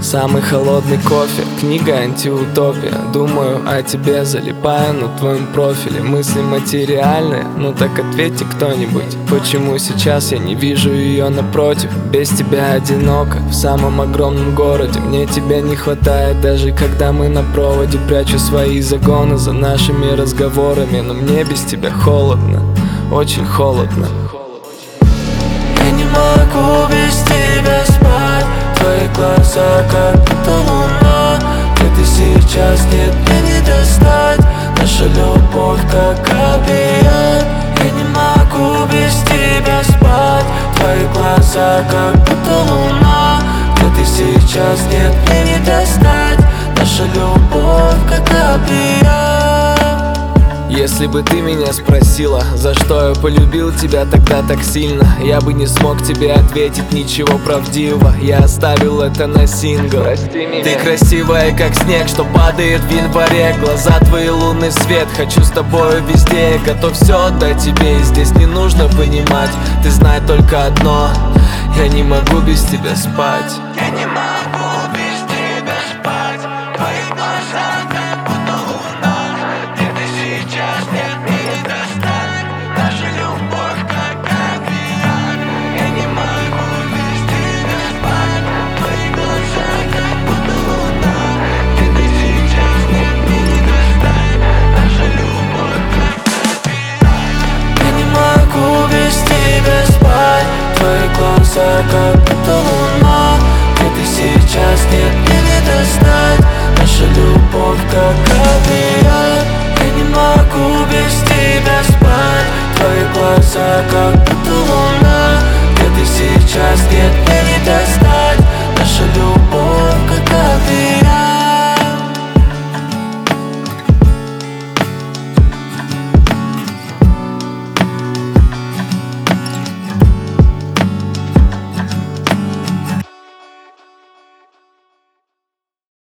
Самый холодный кофе, книга антиутопия. Думаю о тебе, залипаю на твоем профиле. Мысли материальные, ну так ответьте кто-нибудь, почему сейчас я не вижу ее напротив? Без тебя одиноко в самом огромном городе. Мне тебя не хватает, даже когда мы на проводе. Прячу свои загоны за нашими разговорами, но мне без тебя холодно, очень холодно. Я не могу без тебя спать. Твои глаза как будто луна. Где ты сейчас, нет, мне не достать. Наша любовь как опиат. Я не могу без тебя спать. Твои глаза как будто луна. Где ты сейчас, нет, мне не достать. Наша любовь как опиат. Если бы ты меня спросила, за что я полюбил тебя тогда так сильно, я бы не смог тебе ответить ничего правдивого. Я оставил это на сингл. Ты красивая, как снег, что падает в январе. Глаза твои лунный свет, хочу с тобою везде. Я готов все отдать тебе, и здесь не нужно понимать. Ты знай только одно: я не могу без тебя спать. Я не могу